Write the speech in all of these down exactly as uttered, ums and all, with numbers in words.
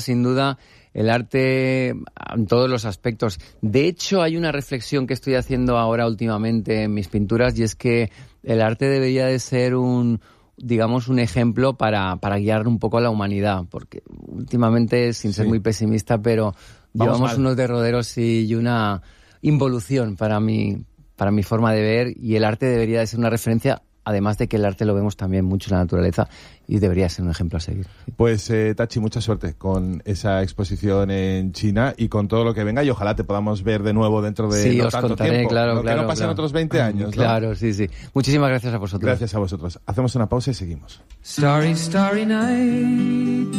sin duda, el arte en todos los aspectos. De hecho, hay una reflexión que estoy haciendo ahora últimamente en mis pinturas, y es que el arte debería de ser un, digamos, un ejemplo para, para guiar un poco a la humanidad, porque últimamente, sin ser sí. muy pesimista, pero Vamos llevamos mal. unos derroderos y, y una involución para mi, para mi forma de ver, y el arte debería de ser una referencia. Además de que el arte lo vemos también mucho en la naturaleza y debería ser un ejemplo a seguir. Pues eh, Tachi, mucha suerte con esa exposición en China y con todo lo que venga, y ojalá te podamos ver de nuevo dentro de sí, no os tanto contaré, tiempo. Claro, Lo claro, que no pasen claro. otros veinte años, ¿no? Claro, sí, sí. Muchísimas gracias a vosotros. Gracias a vosotros. Hacemos una pausa y seguimos. Starry, starry night.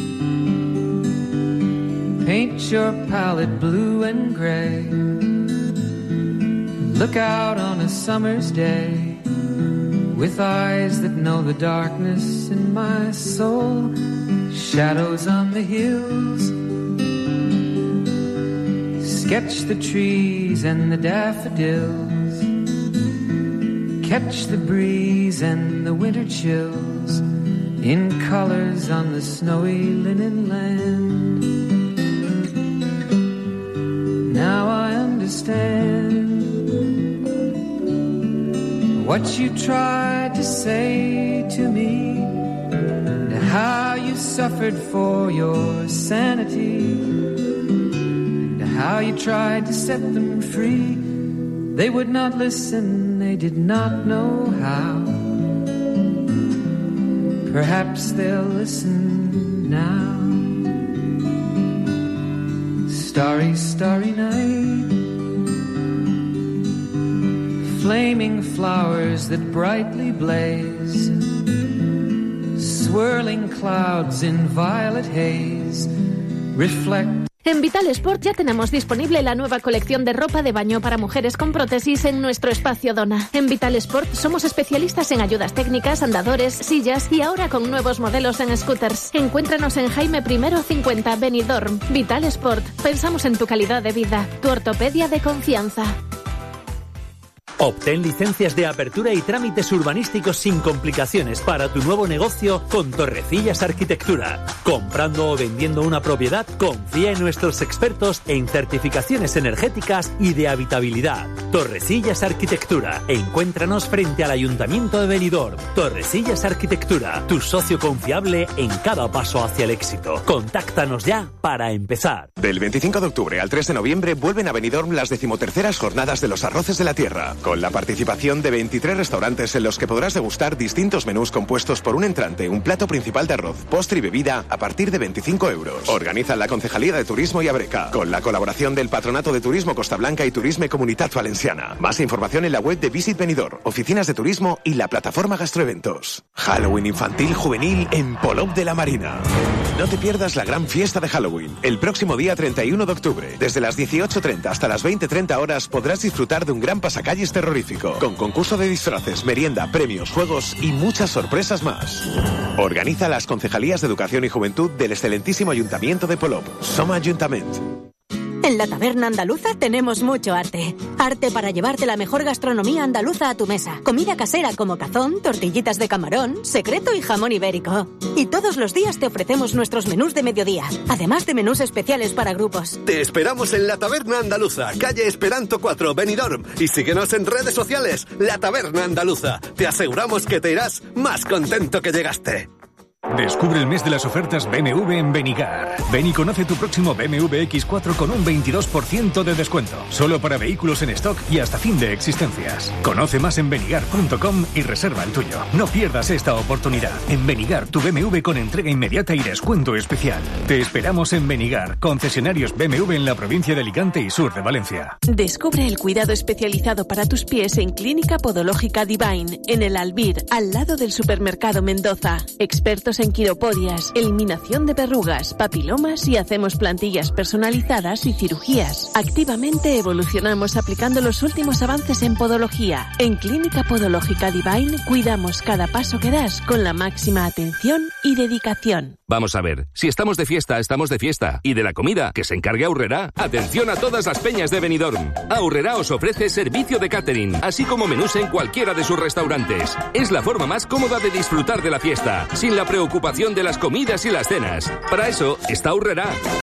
Paint your palette blue and gray. Look out on a summer's day. With eyes that know the darkness in my soul. Shadows on the hills. Sketch the trees and the daffodils. Catch the breeze and the winter chills. In colors on the snowy linen land. Now I understand what you tried to say to me, and how you suffered for your sanity, and how you tried to set them free. They would not listen, they did not know how. Perhaps they'll listen now. Starry, starry night. Flaming flowers that brightly blaze. Swirling clouds in violet haze. Reflect. En Vital Sport ya tenemos disponible la nueva colección de ropa de baño para mujeres con prótesis en nuestro espacio Dona. En Vital Sport somos especialistas en ayudas técnicas, andadores, sillas y ahora con nuevos modelos en scooters. Encuéntranos en Jaime I cincuenta, Benidorm. Vital Sport. Pensamos en tu calidad de vida. Tu ortopedia de confianza. Obtén licencias de apertura y trámites urbanísticos sin complicaciones para tu nuevo negocio con Torrecillas Arquitectura. Comprando o vendiendo una propiedad, confía en nuestros expertos en certificaciones energéticas y de habitabilidad. Torrecillas Arquitectura. Encuéntranos frente al Ayuntamiento de Benidorm. Torrecillas Arquitectura, tu socio confiable en cada paso hacia el éxito. Contáctanos ya para empezar. Del veinticinco de octubre al tres de noviembre vuelven a Benidorm las decimoterceras jornadas de los arroces de la tierra, con la participación de veintitrés restaurantes en los que podrás degustar distintos menús compuestos por un entrante, un plato principal de arroz, postre y bebida a partir de veinticinco euros. Organiza la Concejalía de Turismo y Abreca, con la colaboración del Patronato de Turismo Costa Blanca y Turisme Comunitat Valenciana. Más información en la web de Visit Benidorm, oficinas de turismo y la plataforma Gastroeventos. Halloween infantil juvenil en Polop de la Marina. No te pierdas la gran fiesta de Halloween, el próximo día treinta y uno de octubre. Desde las dieciocho treinta hasta las veinte treinta horas podrás disfrutar de un gran pasacalles terrorífico, con concurso de disfraces, merienda, premios, juegos y muchas sorpresas más. Organiza las Concejalías de Educación y Juventud del excelentísimo Ayuntamiento de Polop. Som Ajuntament. En la Taberna Andaluza tenemos mucho arte. Arte para llevarte la mejor gastronomía andaluza a tu mesa. Comida casera como cazón, tortillitas de camarón, secreto y jamón ibérico. Y todos los días te ofrecemos nuestros menús de mediodía, además de menús especiales para grupos. Te esperamos en la Taberna Andaluza, calle Esperanto cuatro, Benidorm. Y síguenos en redes sociales, La Taberna Andaluza. Te aseguramos que te irás más contento que llegaste. Descubre el mes de las ofertas B M W en Benigar. Ven y conoce tu próximo B M W equis cuatro con un veintidós por ciento de descuento. Solo para vehículos en stock y hasta fin de existencias. Conoce más en benigar punto com y reserva el tuyo. No pierdas esta oportunidad. En Benigar, tu B M W con entrega inmediata y descuento especial. Te esperamos en Benigar, concesionarios B M W en la provincia de Alicante y sur de Valencia. Descubre el cuidado especializado para tus pies en Clínica Podológica Divine, en el Albir, al lado del supermercado Mendoza. Expertos en quiropodias, eliminación de verrugas, papilomas y hacemos plantillas personalizadas y cirugías. Activamente evolucionamos aplicando los últimos avances en podología. En Clínica Podológica Divine cuidamos cada paso que das con la máxima atención y dedicación. Vamos a ver, si estamos de fiesta, estamos de fiesta. Y de la comida, que se encargue Aurrerá. Atención a todas las peñas de Benidorm. Aurrerá os ofrece servicio de catering, así como menús en cualquiera de sus restaurantes. Es la forma más cómoda de disfrutar de la fiesta, sin la preocupación de las comidas y las cenas. Para eso está Aurrerá.